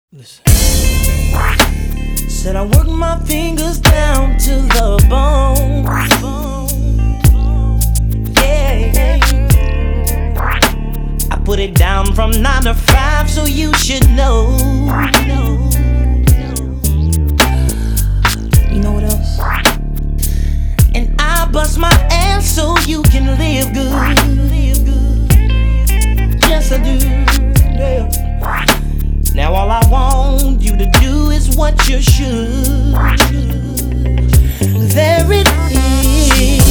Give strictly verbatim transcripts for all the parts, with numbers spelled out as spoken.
Listen. Said I work my fingers down to the bone. Yeah, I put it down from nine to five, so you should know. You know what else? And I bust my ass so you can live good. Yes, I do. Yeah. Now all I want you to do is what you should. There it is.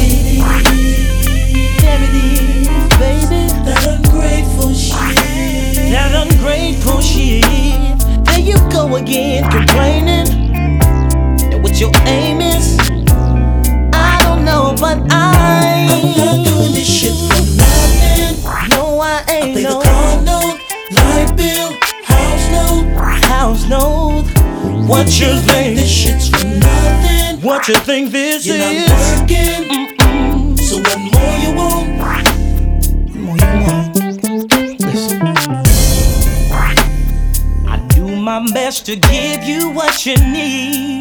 There it is, baby. That ungrateful shit. That ungrateful shit. There you go again, complaining. And what your aim is, I don't know, but I I'm not doing this shit for nothing. No, I ain't. I pay no. the car note, light bill, house note, house note. What you think? This shit's for nothing. What you think this You're is? You're not working. Mm-mm. So what more you want? What more you want? Listen. I do my best to give you what you need.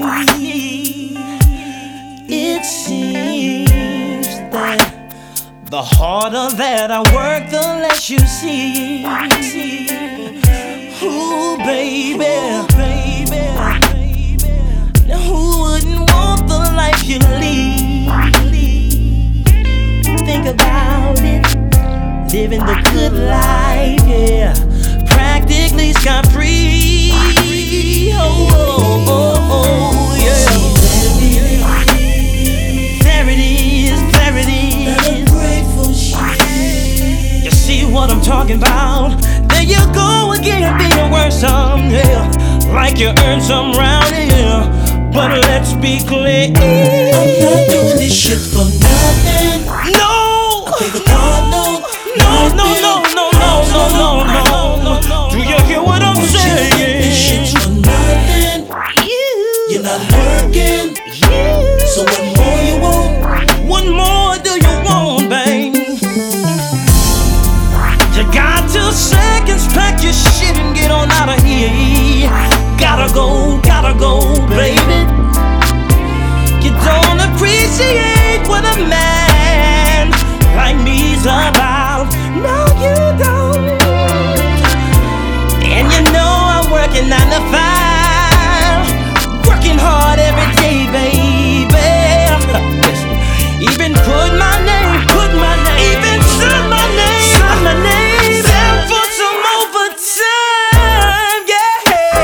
It seems that the harder that I work, the less you see. Ooh, baby, baby, now who wouldn't want the life you lead? Think about it, living the good life, yeah, practically scot-free. Oh, oh, oh, oh, yeah. There it is, there it is. You see what I'm talking about? There you go again, being worse some, yeah. Like you earned some round here, but let's be clear. I'm not doing this shit for nothing. No, I pay the car note. No, no, no, no, no, no, no, no, no. Do you hear what I'm saying? This shit's for nothing. You're not working. So what more you want? What more do you want, babe? You got two seconds, pack your shit and get on out of here. Gotta go, gotta go, baby. You don't appreciate what a man like me's about. No, you don't. And you know I'm working nine to five, working hard every day, baby. Even put my name, put my name, even sign my name, sign my name down for some overtime, yeah.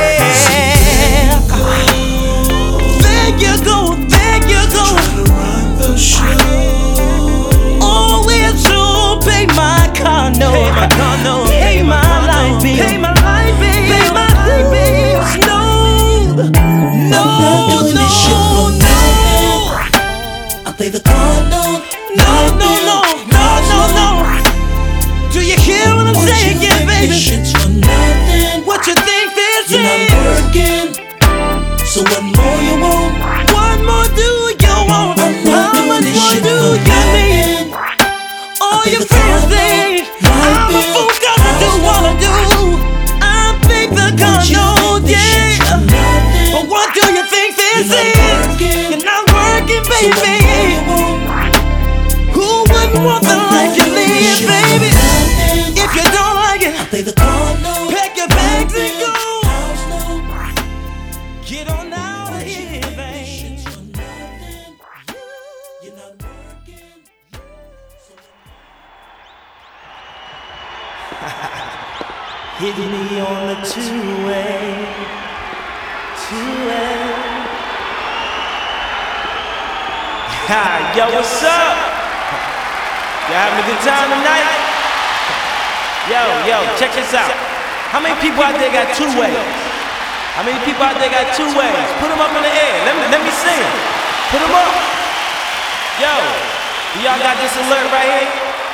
There you go, there you go. Try to run the show. Always to pay my car note, pay my car note, pay my light bill, pay my light bill, pay my light bills. No, no, no, no. I pay the car note. No, no, no, no, no, no. Do you hear what I'm what saying, yeah, baby? This shit's for nothing. What you think this You're is? You're not working. So what more you want? What more do you want? I'm not How much more do you need? All your friends think I'm a fool 'cause I do what I do. I pay the car note, yeah. But what do you think this You're is? You're not working, baby. Who wouldn't want the life you live, baby? If you don't like it, pay the car note, pack your bags and go. Get on out of here, baby. You're not working. Hit me on the two-way, two-way. Ha, yo, what's up? You having a good time tonight? Yo, yo, check this out. How many people out there got two ways? How many people out there got two ways? Put them up in the air. Let me, let me see them. Put them up. Yo, y'all got this alert right here?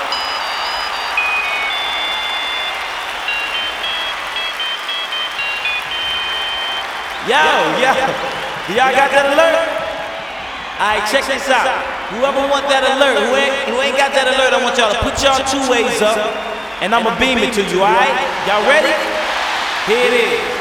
Yo, yo, y'all got that alert? Alright, check this out. Whoever want that alert, who ain't, who ain't got that alert, I want y'all to put y'all two ways up, and I'ma beam it to you, alright? Y'all ready? Here it is.